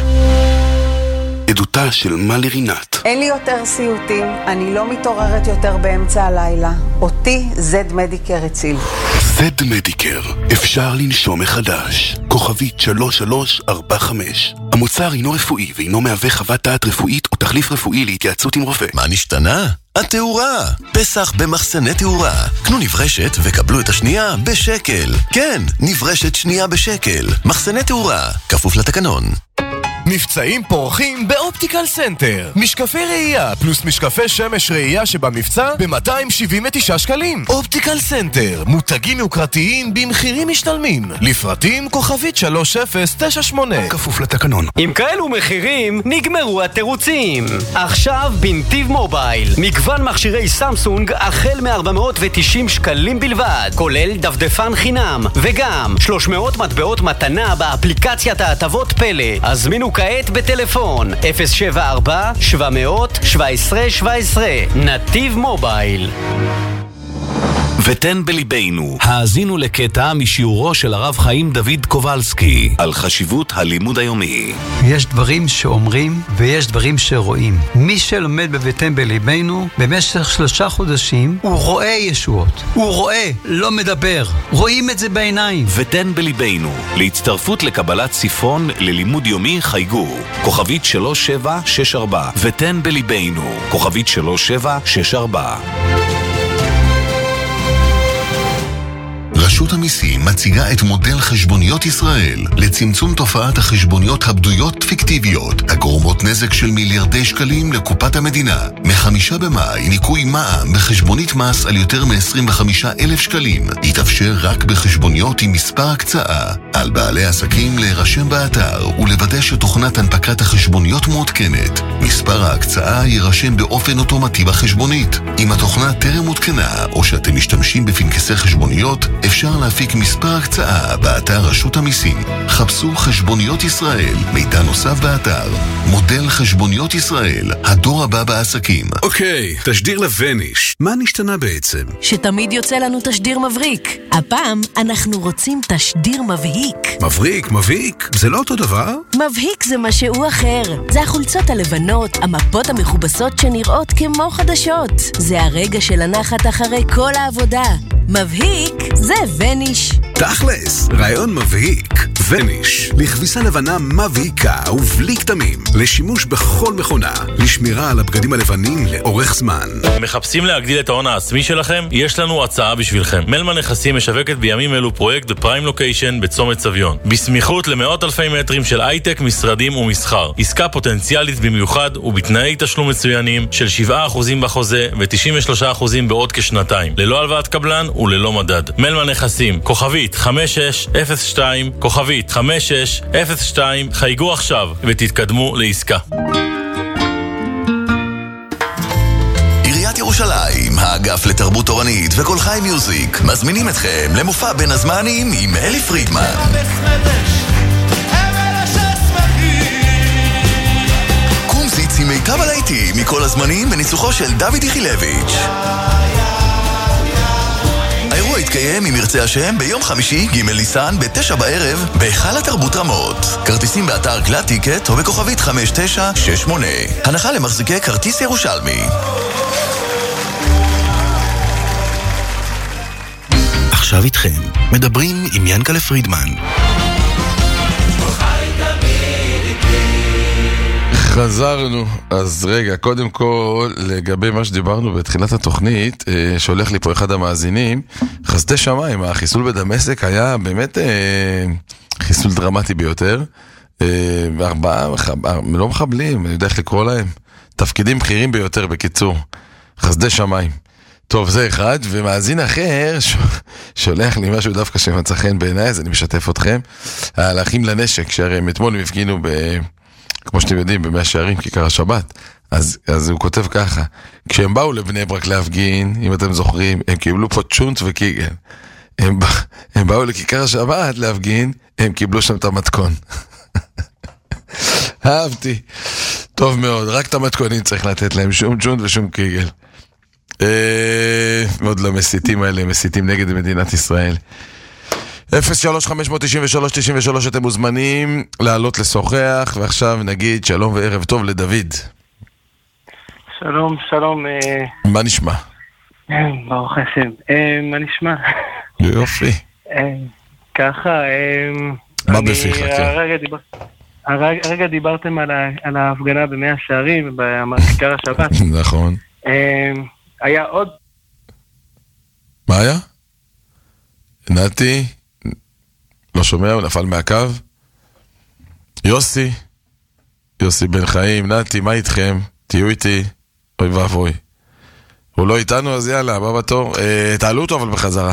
עדותה של מלי רינת. אין לי יותר סיוטים, אני לא מתעוררת יותר באמצע הלילה. אותי זד מדיקר הציל. זד מדיקר, אפשר לנשום מחדש. כוכבית 3345. המוצר אינו רפואי ואינו מהווה חוות דעת רפואית או תחליף רפואי להתייעצות עם רופא. מה נשתנה? התאורה. פסח במחסני תאורה. קנו נברשת וקבלו את השנייה בשקל. כן, נברשת שנייה בשקל. מחסני תאורה, כפוף לתקנון. מבצעים פורחים באופטיקל סנטר. משקפי ראייה פלוס משקפי שמש ראייה שבמבצע ב-279 שקלים. אופטיקל סנטר, מותגים יוקרתיים במחירים משתלמים. לפרטים כוכבית 3098. כפוף לתקנון. עם כאלו מחירים נגמרו התירוצים. עכשיו בנתיב מובייל, מגוון מכשירי סמסונג החל מ-490 שקלים בלבד, כולל דפדפן חינם וגם 300 מטבעות מתנה באפליקציית ההטבות פלא. הזמינו כעת בטלפון 074-700-1717. נתיב מובייל. ותן בליבנו, האזינו לקטע משיעורו של הרב חיים דוד קובלסקי על חשיבות הלימוד היומי. יש דברים שאומרים ויש דברים שרואים. מי שלומד בותן בליבנו במשך 3 חודשים הוא רואה ישועות. הוא רואה, לא מדבר. רואים את זה בעיניים. ותן בליבנו, להצטרפות לקבלת ספרון ללימוד יומי חייגו כוכבית 3764. ותן בליבנו, כוכבית 3764. רשות המיסים מציגה את מודל חשבוניות ישראל לצמצום תופעת החשבוניות הבדויות פיקטיביות הגורמות נזק של מיליארדי שקלים לקופת המדינה. מ5 במאי ניכוי מע"מ בחשבונית מס על יותר מ-25,000 שקלים יתאפשר רק בחשבוניות עם מספר הקצאה. על בעלי עסקים להירשם באתר ולוודא שתוכנת הנפקת החשבוניות מעודכנת. מספר ההקצאה יירשם באופן אוטומטי בחשבונית. אם התוכנה טרם מותקנה או שאתם משתמשים בפנקסי חשבוניות, אפשר להפיק מספר הקצאה באתר רשות המיסים. חפשו חשבוניות ישראל, מידע נוסף באתר. מודל חשבוניות ישראל, הדור הבא בעסקים. אוקיי, תשדיר לווניש. מה נשתנה בעצם? שתמיד יוצא לנו תשדיר מבריק. הפעם אנחנו רוצים תשדיר מבהיק. מבריק? זה לא אותו דבר? מבהיק זה משהו אחר. זה החולצות הלבנות, המפות המכובסות שנראות כמו חדשות. זה הרגע של הנחת אחרי כל העבודה. מבהיק זה וניש. תכלס, רעיון מבהיק. וניש, לכביסה לבנה מבהיקה ובלי כתמים, לשימוש בכל מכונה, לשמירה על הבגדים הלבנים לאורך זמן. מחפשים להגדיל את ההון העצמי שלכם? יש לנו הצעה בשבילכם. מלמן נכסים משווקת בימים אלו פרויקט בפריים לוקיישן בצומת סביון. בסמיכות למאות אלפי מטרים של הייטק, משרדים ומסחר. עסקה פוטנציאלית במיוחד ובתנאי תשלום מצוינים של 7% בחוזה ו93% בעוד כשנתיים. ללא הלוואת קבלן וללא מדד. מלמן נכסים, כוכבית 5602, כוכבית 5602, חייגו עכשיו ותתקדמו לעסקה. עיריית ירושלים, האגף לתרבות תורנית וכל חי מיוזיק מזמינים אתכם למופע בין הזמנים עם אלי פרידמן. קומזיץ עם מיטב הלהיטים מכל הזמנים בניצוחו של דוד יחילביץ'. האירוע יתקיים, אם ירצה השם, ביום חמישי, ג' ניסן, ב-9 בערב, בהיכל התרבות רמות. כרטיסים באתר גלאט טיקט או בכוכבית 5968. הנחה למחזיקי כרטיס ירושלמי. עכשיו איתכם, מדברים עם ינקלה פרידמן. חזרנו. אז רגע, קודם כל, לגבי מה שדיברנו בתחילת התוכנית, שהולך לי פה אחד המאזינים, חסדי שמיים, החיסול בדמשק היה באמת חיסול דרמטי ביותר. 4 לא מחבלים, אני יודע איך לקרוא להם, תפקידים בכירים ביותר בקיצור, חסדי שמיים. טוב, זה אחד, ומאזין אחר שולח לי משהו דווקא שמצא חן בעיניי, אז אני משתף אתכם, על האחים לנשק, שהרי אתמול הם הפגינו כמו שאתם יודעים, במאה שערים, כיכר השבת. אז הוא כותב ככה, כשהם באו לבני ברק להפגין, אם אתם זוכרים, הם קיבלו פה צ'ונט וקיגל. הם באו לכיכר השבת להפגין, הם קיבלו שם את המתכון. אהבתי. טוב מאוד, רק את המתכונים צריך לתת להם, שום צ'ונט ושום קיגל. מאוד למסיתים האלה, מסיתים נגד מדינת ישראל. 03-593-93 אתם מוזמנים לעלות לשוחח, ועכשיו נגיד שלום וערב טוב לדוד. שלום, שלום. מה נשמע? ברוך השם. מה נשמע? יופי. ככה, מה בפיך? הרגע דיברתם על ההפגנה במאה שערים, בכיכר השבת. נכון. היה עוד... מה היה? נתי? לא שומע, הוא נפל מהקו. יוסי בן חיים, נתי, מה איתכם? תהיו איתי. אוי ואבוי. הוא לא איתנו, אז יאללה, בא בתור. תעלו אותו אבל בחזרה.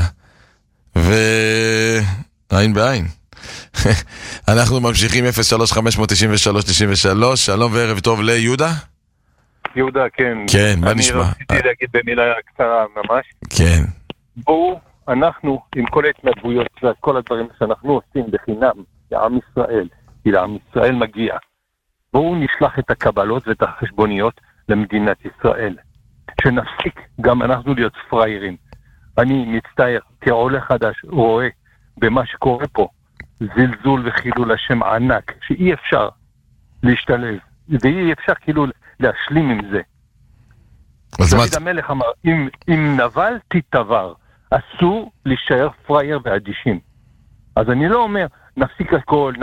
ועין בעין. אנחנו ממשיכים 03-593-93. שלום וערב טוב ליהודה. יהודה, כן. כן, מה נשמע? אני רציתי להגיד במילה קצרה ממש. כן. בואו, אנחנו, עם כל ההתנדבויות וכל הדברים שאנחנו עושים בחינם לעם ישראל, כי לעם ישראל מגיע, בואו נשלח את הקבלות ואת החשבוניות למדינת ישראל. שנפסיק גם אנחנו להיות פריירים. אני מצטער, כעולה חדש, רואה במה שקורה פה, זלזול וחילול השם ענק, שאי אפשר להשתלב, ואי אפשר כאילו להשלים עם זה. דוד המלך אמר, אם נבל תתבר, אסור להישאר פרייר ואדישים. אז אני לא אומר, נפסיק הכל,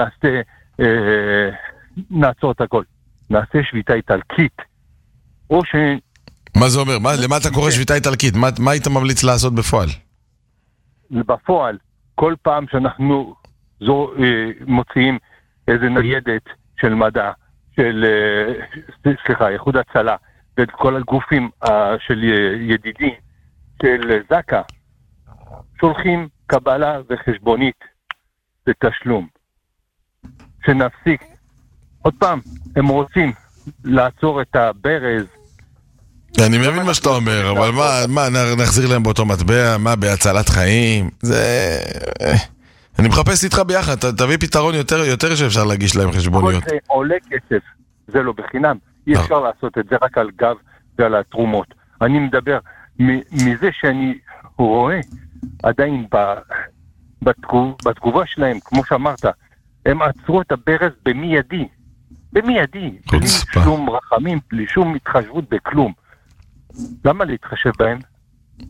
נעצור את הכל. נעשה שביתה איטלקית. או ש... מה זה אומר? למה אתה קורא שביתה איטלקית? מה היית ממליץ לעשות בפועל? בפועל, כל פעם שאנחנו מוציאים איזה ניידת של מדע, איחוד הצלה, ואת כל הגופים של ידידי, של זקה, שולחים קבלה וחשבונית בתשלום. שנפסיק. עוד פעם, הם רוצים לעצור את הברז. אני מבין מה שאתה אומר, אבל מה, נחזיר להם באותו מטבע? מה, בהצלת חיים? זה... אני מחפש איתך ביחד, תביא פתרון יותר שאפשר להגיש להם חשבוניות. כל זה עולה כסף, זה לא בחינם. אי אפשר לעשות את זה רק על גב ועל התרומות. אני מדבר מזה שאני רואה עדיין בתגובה שלהם, כמו שאמרת, הם עצרו את הברז במיידי. במיידי. בלי שום רחמים, בלי שום התחשבות בכלום. למה להתחשב בהם?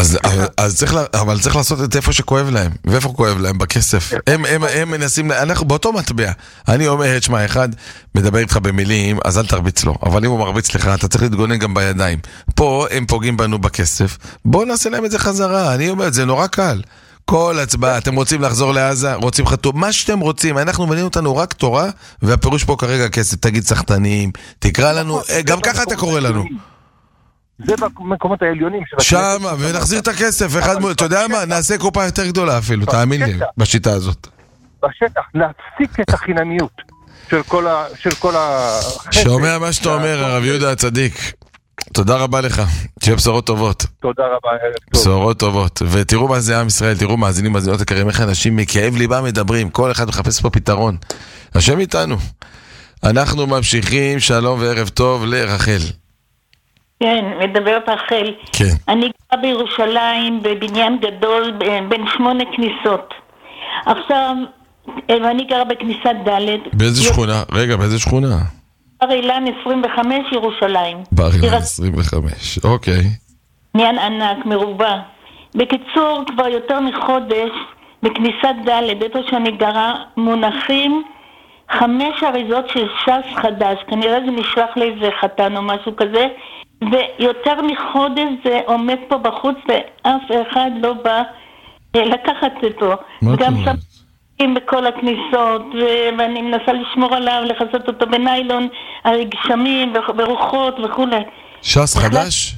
אבל צריך לעשות את איפה שכואב להם. ואיפה כואב להם? בכסף. הם מנסים, אנחנו באותו מטבע. אני אומר, תשמע, אחד מדבר איתך במילים, אז אל תרביץ לו. אבל אם הוא מרביץ לך, אתה צריך להתגונן גם בידיים. פה הם פוגעים בנו בכסף. בואו נעשה להם את זה חזרה. אני אומר, זה נורא קל. כל הצבעה, אתם רוצים לחזור לעזה, רוצים חתום, מה שאתם רוצים, אנחנו מבינים אותנו רק תורה, והפירוש פה כרגע כסף, תגיד סחטנים, תקרא לנו, גם ככה אתה קורא לנו. זה במקומות העליונים. שם, ונחזיר את הכסף, אתה יודע מה, נעשה קופה יותר גדולה אפילו, תאמין לי, בשיטה הזאת. בשטח, להפסיק את החינמיות של כל שומע מה שאתה אומר, הרב יהודה הצדיק. תודה רבה לך, שיהיה בשורות טובות. תודה רבה, ערב טוב. בשורות טובות, ותראו מה זה עם ישראל, תראו מאזינים מאזינות יקרים, איך אנשים מכאב ליבם מדברים, כל אחד מחפש פה פתרון. השם איתנו. אנחנו ממשיכים, שלום וערב טוב לרחל. כן, מדברת רחל. כן. אני גרה בירושלים בבניין גדול בין 8 כניסות. עכשיו, ואני גרה בכניסת ד'. באיזה שכונה? רגע, באיזה שכונה? בר אילן 25 ירושלים. בר אילן 25, אוקיי. עניין ענק, מרובע. בקיצור, כבר יותר מחודש בכניסת ד' איפה שאני גרה מונחים 5 אריזות של ש"ס חדש. כנראה זה נשלח לאיזה חתן או משהו כזה, ויותר מחודש זה עומד פה בחוץ ואף אחד לא בא לקחת אותו. גם שם בכל הכניסות, ואני מנסה לשמור עליו, לחסות אותו בניילון, הגשמים ורוחות וכו'. ש"ס חדש?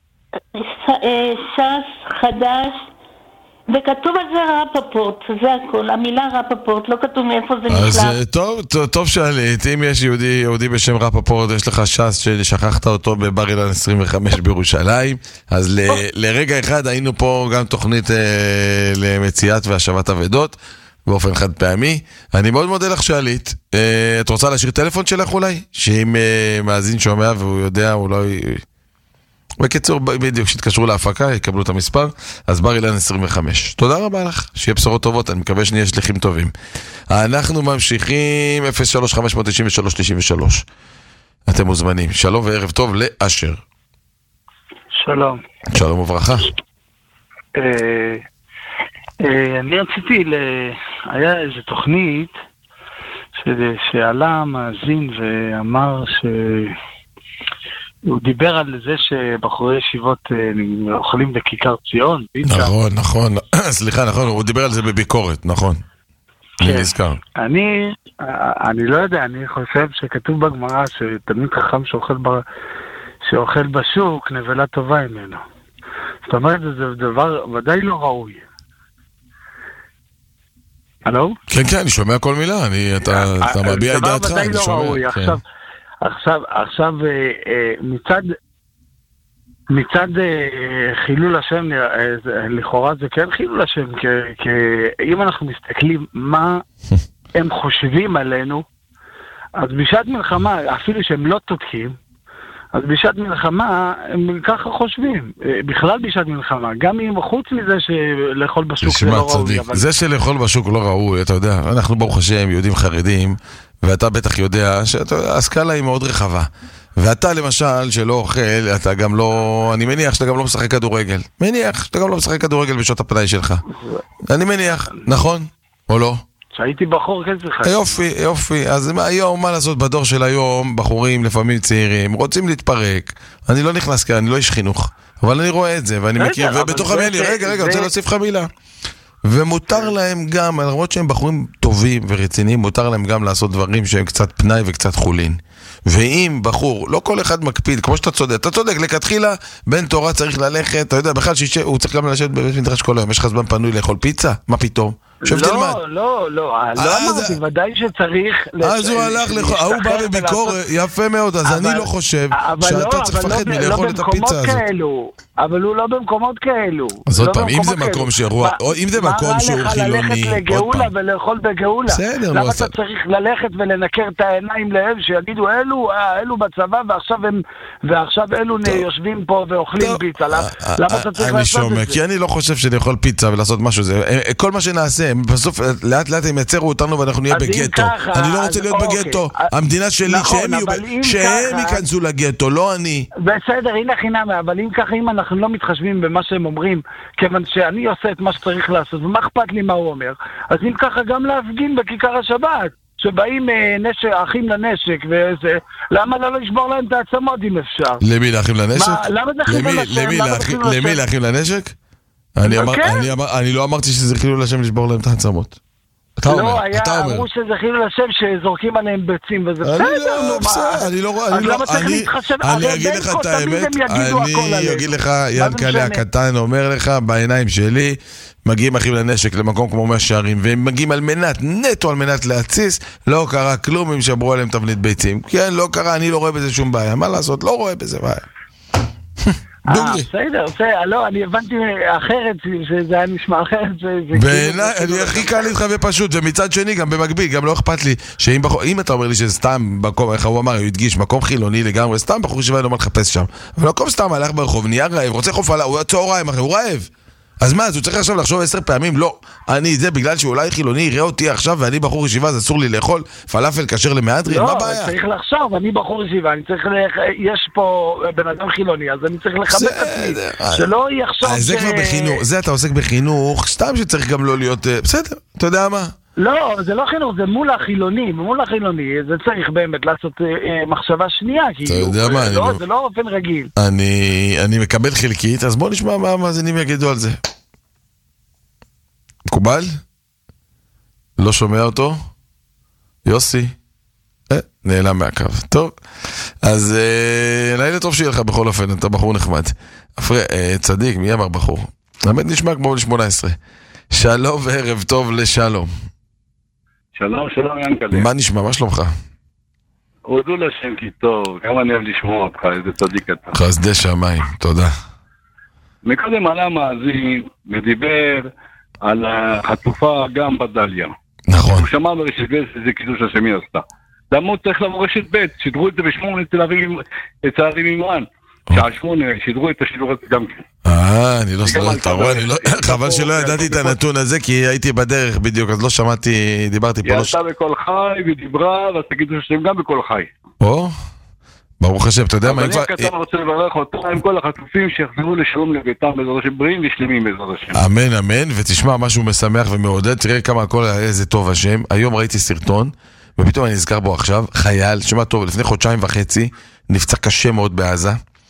ש"ס חדש, וכתוב על זה רפפורט, זה הכל, המילה רפפורט, לא כתוב מאיפה זה נשלח. אז טוב שאלית, אם יש יהודי בשם רפפורט, יש לך ש"ס ששכחת אותו בבר אילן 25 בירושלים, אז לרגע אחד היינו פה גם תוכנית למציאת והשבת אבדות, באופן חד פעמי. אני מאוד מודה לך שאלית. את רוצה להשאיר טלפון שלך אולי? שאם מאזין שומע והוא יודע, הוא לא... בקיצור, בדיוק, שהתקשרו להפקה, יקבלו את המספר. אז בר אילן 25. תודה רבה לך, שיהיה בשורות טובות, אני מקווה שנהיה שליחים טובים. אנחנו ממשיכים 03-593-93. אתם מוזמנים. שלום וערב טוב לאשר. שלום. שלום וברכה. אני רציתי, היה איזו תוכנית שעלה מאזין ואמר הוא דיבר על זה שבחורי ישיבות אוכלים בכיכר ציון. נכון, סליחה, נכון, הוא דיבר על זה בביקורת, נכון. אני נזכר. אני לא יודע, אני חושב שכתוב בגמרא שתלמיד חכם שאוכל בשוק נבלה טובה ממנו. זאת אומרת, זה דבר ודאי לא ראוי. הלו? כן, אני שומע כל מילה, אתה מביע את דעתך, אני שומע. עכשיו מצד חילול השם, לכאורה זה כן חילול השם, כי אם אנחנו מסתכלים מה הם חושבים עלינו, אז בשעת מלחמה, אפילו שהם לא תוקעים, אז בשעת מלחמה הם ככה חושבים, בכלל בשעת מלחמה, גם אם חוץ מזה שלאכול בשוק זה לא ראוי. זה שלאכול בשוק לא ראוי, אתה יודע, אנחנו ברוך השם יהודים חרדים, ואתה בטח יודע שהסקאלה היא מאוד רחבה. ואתה למשל שלא אוכל, אתה גם לא, אני מניח שאתה גם לא משחק כדורגל. מניח שאתה גם לא משחק כדורגל בשעות הפנאי שלך. אני מניח, נכון? או לא? שהייתי בחור כן צריך. יופי. אז היום, מה לעשות בדור של היום, בחורים לפעמים צעירים, רוצים להתפרק. אני לא נכנס כאן, אני לא איש חינוך. אבל אני רואה את זה, ואני מכיר, ובתוך המילי, רגע, רוצה להוסיף לך מילה. ומותר להם גם, למרות שהם בחורים טובים ורציניים, מותר להם גם לעשות דברים שהם קצת פנאי וקצת חולין. ואם בחור, לא כל אחד מקפיד, כמו שאתה צודק, לכתחילה, בן תורה צריך ללכת, אתה יודע, בכלל הוא צריך גם לשבת בבית מדרש כל היום, יש לך זמן פנוי לאכול פיצה? מה פתאום? לא אמרתי, ודאי שצריך... אז הוא הלך, הוא בא בביקורת, יפה מאוד, אז אני לא חושב שאתה צריך לפחד מלאכול את הפיצה הזאת. אבל הוא לא במקומות כאלו. אז עוד פעם, אם זה מקום שהוא חילוני... מה ללכת לגאולה ולאכול בגאולה? בסדר, למה אתה צריך ללכת ולנקר את העיניים להם שיגידו, אלו בצבא, ועכשיו אלו יושבים פה ואוכלים פיצה. למה אתה צריך לעשות את זה? כי אני לא חושב שאני יכול פיצה ולעשות משהו. כל מה שנעשה, בסוף לאט לאט הם יצרו אותנו ואנחנו נהיה בגטו. אני לא רוצה להיות בגטו. המדינה שלי, שהם ייכנסו לגטו, לא אני. בסדר, הנה חינם, אבל אם ככה, אם אנחנו לא מתחשבים במה שהם אומרים, כיוון שאני עושה את מה שצריך לעשות, ומה אכפת לי מה הוא אומר, אז אם ככה גם להפגין בכיכר השבת, שבאים אחים לנשק וזה, למה לא לשבור להם את העצמות אם אפשר? למי לאחים לנשק? למה זה חילול השם? למי לאחים לנשק? אני לא אמרתי שזה חילול השם לשבור להם את העצמות. לא, אמרו שזה חילול השם שזורקים עליהם ביצים וזה בסדר, אני אגיד לך את האמת, אני אגיד לך, ינקלה הקטן אומר לך, בעיניים שלי מגיעים אחים לנשק למקום כמו מאה שערים, והם מגיעים על מנת, נטו על מנת להציס, לא קרה כלום אם שברו עליהם תבנית ביצים. כן, לא קרה, אני לא רואה בזה שום בעיה. מה לעשות? לא רואה בזה בעיה. בסדר, לא, אני הבנתי אחרת, שזה היה נשמע אחרת. בעיניי, אני הכי קל להתך ופשוט, ומצד שני, גם במקביל, גם לא אכפת לי, שאם אתה אומר לי שסתם, איך הוא אמר, הוא הדגיש, מקום חילוני לגמרי, סתם בחור ישיבה לא מחפש שם, אבל מקום סתם הלך ברחוב, נהיה רעב, רוצה חופלה, הוא צהריים אחרי, הוא רעב. אז מה, אז הוא צריך עכשיו לחשוב 10 פעמים? לא, זה בגלל שאולי חילוני יראה אותי עכשיו ואני בחור ישיבה, אז אסור לי לאכול פלאפל כשר למהדרין, מה הבעיה? לא, צריך לחשוב, אני בחור ישיבה, יש פה בן אדם חילוני, אז אני צריך לחבק את עצמי, שלא יחשוב זה כבר בחינוך, זה אתה עוסק בחינוך, סתם שצריך גם לא להיות, בסדר, אתה יודע מה? לא, זה לא חינוך, זה מול החילוני, זה צריך באמת לעשות מחשבה שנייה, אתה יודע מה? זה לא אופן רגיל. אני מקבל חלקית, אז בוא נשמע מה המאזינים יגידו על זה. מקובל? לא שומע אותו? יוסי? נעלם מהקו. טוב, אז לילה טוב שיהיה לך בכל אופן, אתה בחור נחמד. צדיק, מי אמר בחור? האמת נשמע כמו ל-18. שלום וערב טוב לשלום. שלום, שלום ינקלה. מה נשמע? מה שלומך? הודו לשם כי טוב, כמה אני אוהב לשמוע אותך, איזה צדיק אתה. חסדי שמיים, תודה. מקודם עלה מאזין ודיבר על החטופה גם בדליה. נכון. הוא שמע ברשת ב' שזה קידוש השם היא עשתה. למה הוא צריך לבוא רשת ב', שידרו את זה ב8 אצל ערים אימרן. שעה 8 שידרו את השידור הזה גם כן. אני לא סלול, אתה רואה, חבל שלא ידעתי את הנתון הזה, כי הייתי בדרך בדיוק, אז לא שמעתי, דיברתי פה. היא עשתה בכל חי ודיברה, ואז תגידו שהם גם בכל חי. ברוך השם, אתה יודע מה? אבל אני הקטן רוצה לברך אותו עם כל החטופים שיחזרו לשלום לביתם בעזרת השם, בריאים ושלמים בעזרת השם. אמן, אמן, ותשמע משהו משמח ומעודד, תראה כמה הכל איזה טוב השם. היום ראיתי סרטון, ופתאום אני נזכר בו עכשיו, חייל, שמע טוב, לפני 1.5 חודשים, נפצע קשה מאוד בעזה.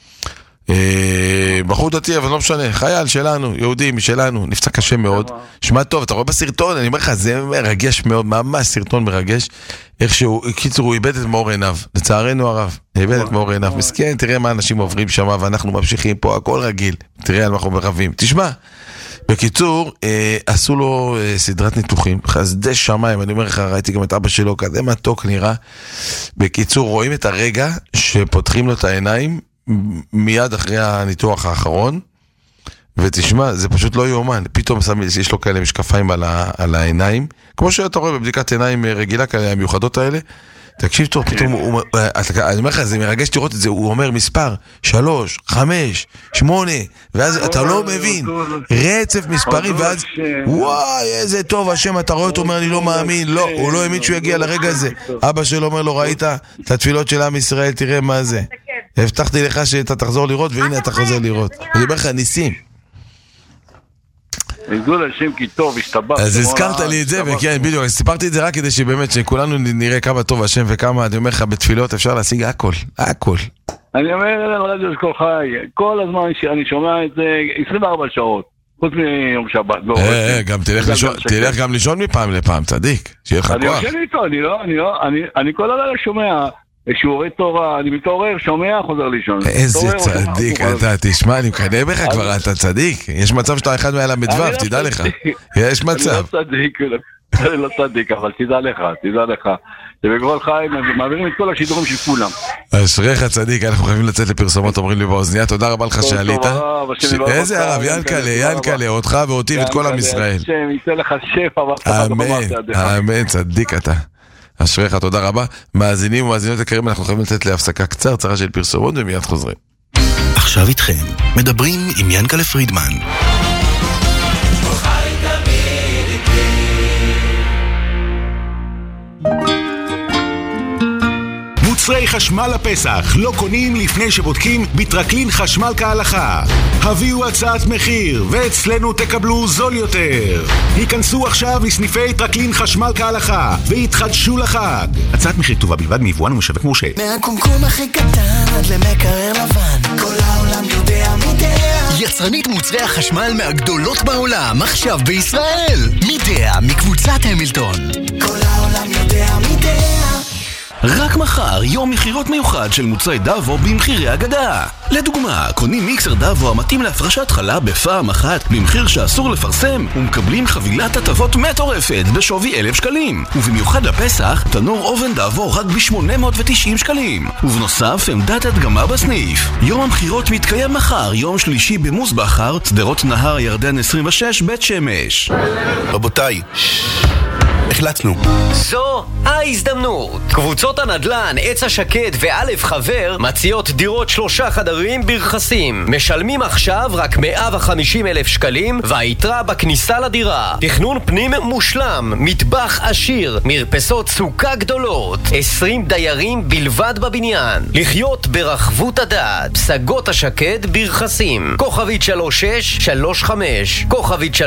בחור דתי, אבל לא משנה, חייל שלנו, יהודי משלנו, נפצע קשה מאוד. שמע טוב, אתה רואה בסרטון, אני אומר לך, זה מרגש מאוד, ממש סרטון מרגש. איכשהו, קיצור, הוא איבד את מאור עיניו, לצערנו הרב, איבד את מאור עיניו. מסכן, תראה מה אנשים עוברים שם, ואנחנו ממשיכים פה, הכל רגיל. תראה על מה אנחנו מרבים. תשמע, בקיצור, עשו לו סדרת ניתוחים, חסדי שמיים, אני אומר לך, ראיתי גם את אבא שלו, כזה מתוק נראה. בקיצור, רואים את הרגע שפותחים לו את העיניים, מיד אחרי הניתוח האחרון, ותשמע, זה פשוט לא יאומן, פתאום יש לו כאלה משקפיים על העיניים, כמו שאתה רואה בבדיקת עיניים רגילה, כאלה המיוחדות האלה, תקשיב טוב, פתאום, אני אומר לך, זה מרגש לראות את זה, הוא אומר מספר, 3, 5, 8, ואז אתה לא מבין, רצף מספרים, ואז, וואי, איזה טוב השם, אתה רואה אותו, אומר, אני לא מאמין, לא, הוא לא האמין שהוא יגיע לרגע הזה, אבא שלו אומר לו, ראית את התפילות של עם ישראל, תראה מה זה, הבטחתי לך שאתה תחזור לראות, והנה אתה חוזר לראות, אני אומר לך, ניסים. עזו לשם כי טוב, השתבח. אז הזכרת לי את זה, וכן, בדיוק, סיפרתי את זה רק כדי שבאמת, שכולנו נראה כמה טוב השם וכמה, אני אומר לך, בתפילות אפשר להשיג הכל, הכל. אני אומר, רדיו שכל חי, כל הזמן שאני שומע את זה 24 שעות, חוץ מיום שבת. גם תלך גם לישון מפעם לפעם, צדיק, שיהיה לך כוח. אני יושב איתו, אני כל הלילה שומע שיעורי תורה, אני מתעורר, שומע, חוזר לישון. איזה צדיק אתה, תשמע, אני מקנה בך כבר, אתה צדיק. יש מצב שאתה אחד מעל המדבר, תדע לך. יש מצב. אני לא צדיק, אבל תדע לך. ובגרול חיים, מעבירים את כל השידורים של כולם. אשריך צדיק, אנחנו חייבים לצאת לפרסומות, אומרים לי באוזניה, תודה רבה לך שעלית. איזה הרב, ינקלה, אותך ואותי ואת כל עם ישראל. ייתן לך שפע. אמן, צדיק אתה. אשריך, תודה רבה. מאזינים ומאזינות יקרים, אנחנו יכולים לתת להפסקה קצרה של פרסומות ומיד חוזרים. עכשיו איתכם, מדברים עם ינקלה פרידמן. מוצרי חשמל לפסח, לא קונים לפני שבודקים בטרקלין חשמל כהלכה. הביאו הצעת מחיר, ואצלנו תקבלו זול יותר. היכנסו עכשיו לסניפי טרקלין חשמל כהלכה, והתחדשו לחג. הצעת מחיר כתובה בלבד מיבואן ומשווק מורשה. מהקומקום הכי קטן עד למקרר לבן, כל העולם יודע מידע. יצרנית מוצרי החשמל מהגדולות בעולם, עכשיו בישראל. מידע, מקבוצת המילטון. כל העולם יודע מידע. רק מחר, יום מחירות מיוחד של מוצרי דאבו במחירי אגדה. לדוגמה, קונים מיקסר דאבו המתאים להפרשת חלה בפעם אחת במחיר שאסור לפרסם ומקבלים חבילת הטבות מטורפת בשווי 1,000 שקלים. ובמיוחד לפסח, תנור אובן דאבו רק ב-890 שקלים. ובנוסף, עמדת הדגמה בסניף. יום המחירות מתקיים מחר, יום שלישי במוסבחר, שדרות נהר ירדן 26, בית שמש. רבותיי, החלטנו. זו ההזדמנות. קבוצות הנדל"ן עץ השקט ואלף חבר מציעות דירות 3 חדרים ברכסים. משלמים עכשיו רק 150,000 שקלים והיתרה בכניסה לדירה. תכנון פנים מושלם, מטבח עשיר, מרפסות סוכה גדולות, 20 דיירים בלבד בבניין. לחיות ברחבות הדעת. פסגות השקט ברכסים. כוכבית 3635, כוכבית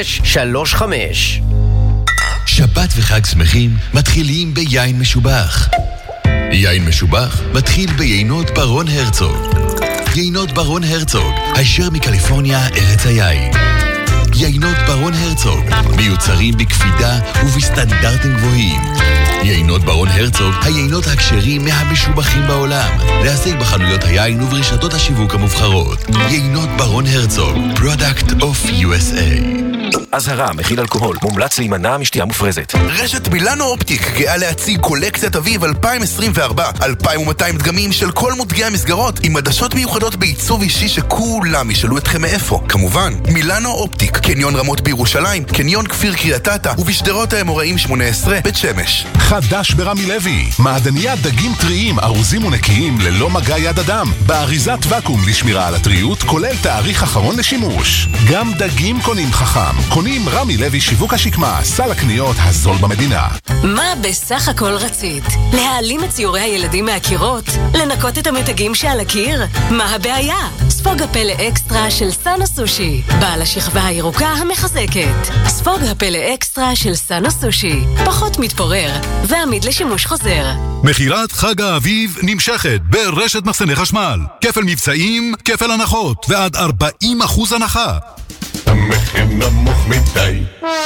3635. שבת וחג שמחים מתחילים ביין משובח. יין משובח מתחיל ביינות ברון הרצוג. יינות ברון הרצוג, הישר מקליפורניה, ארץ היין. יינות ברון הרצוג, מיוצרים בקפידה ובסטנדרטים גבוהים. יינות ברון הרצוג, היינות הכשרים מהמשובחים בעולם. להשיג בחנויות היין וברשתות השיווק המובחרות. יינות ברון הרצוג, Product of USA. אזהרה, מכיל אלכוהול, מומלץ להימנע משתייה מופרזת. רשת מילאנו אופטיק גאה להציג קולקציית אביב 2024, 2,200 דגמים של כל מותגי המסגרות, עם עדשות מיוחדות בעיצוב אישי שכולם ישאלו אתכם מאיפה. כמובן, מילאנו אופטיק, קניון רמות בירושלים, קניון כפיר קריית אתא, ובשדרות האמוראים 18, בית שמש. חדש ברמי לוי, מעדניית דגים טריים, ארוזים ונקיים ללא מגע יד אדם, באריזת וקום לשמירה על הטריות, כולל תאריך אחרון לשימוש. גם דגים קונים חכם, קונים רמי לוי שיווק השקמה, סל הקניות הזול במדינה. מה בסך הכל רצית? להעלים את ציורי הילדים מהקירות? לנקות את המתגים שעל הקיר? מה הבעיה? ספוג הפלא אקסטרה של סאנו סושי, בעל השכבה הירוקה המחזקת. ספוג הפלא אקסטרה של סאנו סושי, פחות מתפורר ועמיד לשימוש חוזר. מחירת חג האביב נמשכת ברשת מחסני חשמל. כפל מבצעים, כפל הנחות ועד 40% הנחה. המחיר נמוך מדי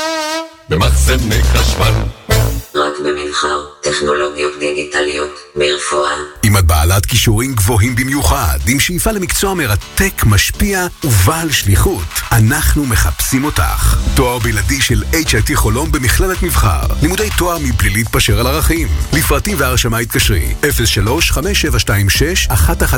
במחסני חשמל. רק במבחר, טכנולוגיות דיגיטליות, ברפואה. אם את בעלת כישורים גבוהים במיוחד, עם שאיפה למקצוע מרתק, משפיע ובעל שליחות, אנחנו מחפשים אותך. תואר בלעדי של HIT חולון במכללת מבחר. לימודי תואר מבלי להתפשר על ערכים. לפרטים והרשמה התקשרי 03-5726-111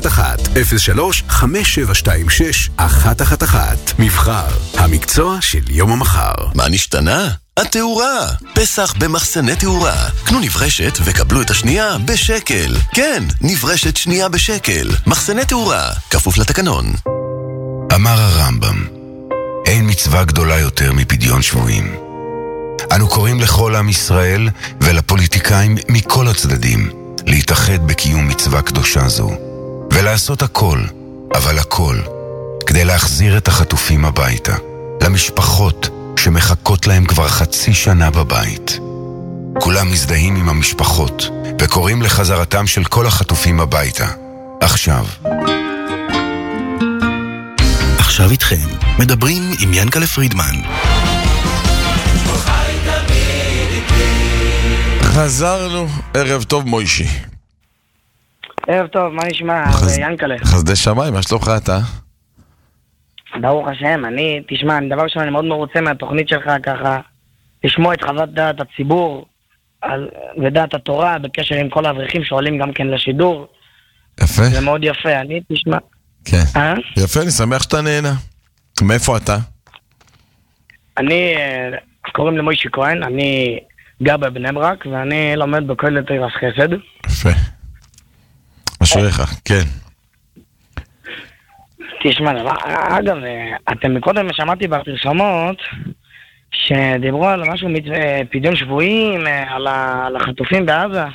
03-5726-111. מבחר, המקצוע של יום המחר. מה נשתנה? התאורה. פסח במחסני תאורה. קנו נברשת וקבלו את השנייה בשקל. כן, נברשת שנייה בשקל. מחסני תאורה, כפוף לתקנון. אמר הרמב"ם, אין מצווה גדולה יותר מפדיון שבויים. אנו קוראים לכל עם ישראל ולפוליטיקאים מכל הצדדים להתאחד בקיום מצווה קדושה זו ולעשות הכל, אבל הכל, כדי להחזיר את החטופים הביתה, למשפחות שמחכות להם כבר חצי שנה בבית. כולם מזדהים עם המשפחות וקוראים לחזרתם של כל החטופים הביתה. עכשיו. עכשיו איתכם, מדברים עם ינקלה פרידמן. חזרנו, ערב טוב מוישי. ערב טוב, מה נשמע? ינקלה. חסדי שמיים, מה שלומך אתה? ברוך השם, תשמע, דבר ראשון, אני מאוד מרוצה מהתוכנית שלך ככה, לשמוע את חוות דעת הציבור ודעת התורה בקשר עם כל האברכים שעולים גם כן לשידור. יפה. זה מאוד יפה, תשמע. כן. יפה, אני שמח שאתה נהנה. מאיפה אתה? קוראים למוישי כהן, אני גר בבני ברק, ואני לומד בכולל תרס חסד. יפה. אשריך, כן. תשמע, אגב, אתם מקודם שמעתי בפרסומות שדיברו על משהו פדיון שבויים, על החטופים בעזה.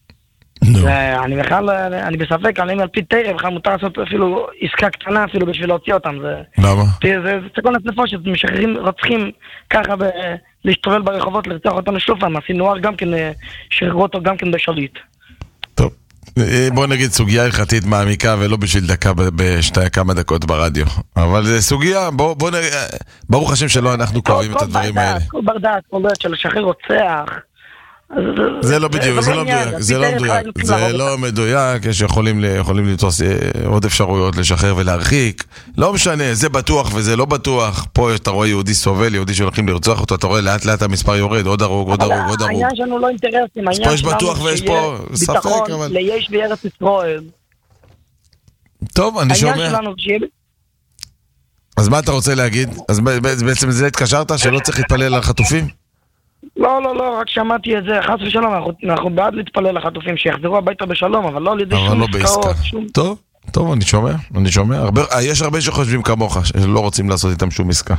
אני בספק, על פי תרא, בכלל מותר לעשות אפילו עסקה קטנה אפילו בשביל להוציא אותם. למה? זה סכנת נפשות, משחררים רוצחים ככה להשתולל ברחובות, לרצוח אותם לשוב, הסינואר גם כן, שחררו אותו גם כן בשליט. טוב, בוא נגיד סוגיה הלכתית מעמיקה ולא בשביל דקה כמה דקות ברדיו. אבל זה סוגיה, בוא נגיד, ברוך השם שלא אנחנו קוראים את הדברים האלה. כל בר דעת, כל דעת של לשחרר רוצח, זה לא בדיוק, זה לא מדויק, יש יכולים לתפוס עוד אפשרויות לשחרר ולהרחיק, לא משנה, זה בטוח וזה לא בטוח. פה אתה רואה יהודי סובל, יהודי שהולכים לרצוח אותו, אתה רואה לאט לאט המספר יורד, עוד הרוג, עוד הרוג, עוד הרוג. העניין שלנו לא אינטרסים, העניין שלנו שיהיה ביטחון ליש בארץ ישראל. טוב, אני שומע. אז מה אתה רוצה להגיד? אז בעצם זה התקשרת שלא צריך להתפלל על החטופים? לא, רק שמעתי את זה, חס ושלום, אנחנו בעד להתפלל לחטופים שיחזרו הביתה בשלום, אבל לא על ידי שום עסקאות. טוב, אני שומע. יש הרבה שחושבים כמוך, שלא רוצים לעשות איתם שום עסקה.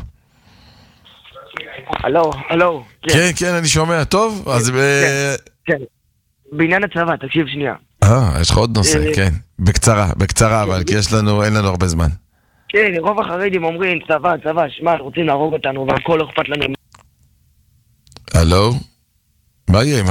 הלו. כן, אני שומע, טוב, אז כן, בעניין הצבא, תקשיב שנייה. יש לך עוד נושא, כן, בקצרה, אבל כי אין לנו הרבה זמן. כן, רוב החרדים אומרים, צבא, שמע, רוצים להרוג אותנו, והכל לא אכפת לנו. הלו? מה יהיה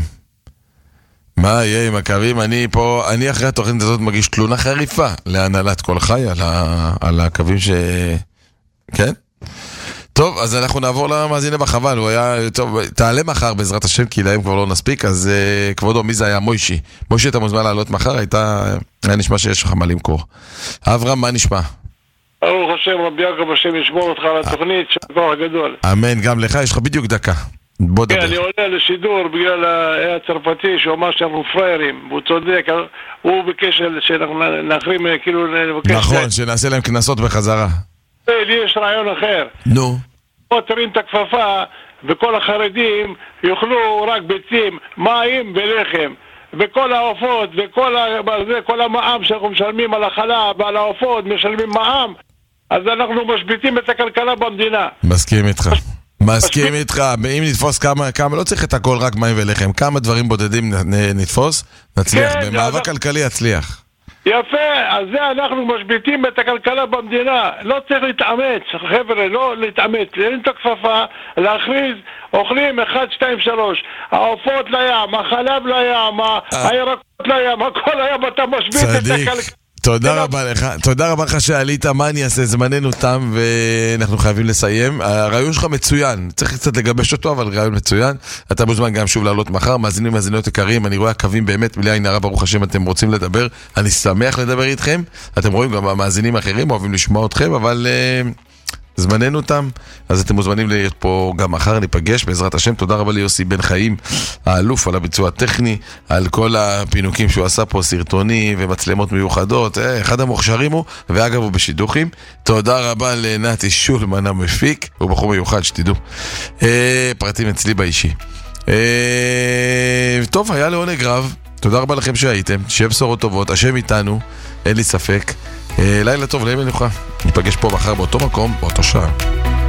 עם הקווים? אני אחרי התוכנית הזאת מגיש תלונה חריפה להנהלת כל חי על הקווים כן? טוב, אז אנחנו נעבור למאזינה בחבל. הוא היה, טוב, תעלה מחר בעזרת השם, כי להם כבר לא נספיק. אז כבודו, מי זה היה? מוישי, אתה מוזמן לעלות מחר? היה נשמע שיש לך מה למכור. אברהם, מה נשמע? ברוך השם, רבי יעקב, השם ישמור אותך על התוכנית של הכוח הגדול. אמן, גם לך, יש לך בדיוק דקה. כן, אני עולה לשידור בגלל הצרפתי שהוא אמר שאנחנו פריירים, והוא צודק, הוא ביקש שאנחנו נחרים כאילו לבקש... נכון, שנעשה להם כנסות בחזרה. לי יש רעיון אחר. נו. פה תרים את הכפפה וכל החרדים יאכלו רק ביצים, מים ולחם, וכל העופות וכל המע"מ שאנחנו משלמים על החלב ועל העופות משלמים מע"מ, אז אנחנו משביתים את הכלכלה במדינה. מסכים איתך, אם נתפוס כמה, לא צריך את הכל רק מים ולחם, כמה דברים בודדים נתפוס, נצליח, במאבק כלכלי יצליח. יפה, אז זה אנחנו משביתים את הכלכלה במדינה, לא צריך להתאמץ, חבר'ה, לא להתאמץ, להרים את הכפפה, להכריז, אוכלים 1, 2, 3, העופות לים, החלב לים, הירקות לים, הכל לים, אתה משבית את הכלכלה. תודה רבה לך שעלית. מה אני אעשה? זמננו תם ואנחנו חייבים לסיים. הרעיון שלך מצוין, צריך קצת לגבש אותו, אבל רעיון מצוין. אתה מוזמן גם שוב לעלות מחר. מאזינות יקרים, אני רואה הקווים באמת בלי עין הרע, ברוך השם, אתם רוצים לדבר, אני שמח לדבר איתכם. אתם רואים גם המאזינים האחרים אוהבים לשמוע אתכם, אבל זמננו תם, אז אתם מוזמנים להיות פה גם מחר, ניפגש בעזרת השם. תודה רבה ליוסי בן חיים, האלוף, על הביצוע הטכני, על כל הפינוקים שהוא עשה פה, סרטונים ומצלמות מיוחדות, אחד המוכשרים הוא, ואגב הוא בשידוכים. תודה רבה לנתי שולמן המפיק, הוא בחור מיוחד שתדעו, פרטים אצלי באישי. טוב, היה לעונג רב, תודה רבה לכם שהייתם, שיהיה בשורות טובות, השם איתנו, אין לי ספק. לילה טוב, לילה מנוחה. ניפגש פה מחר באותו מקום, באותו שעה.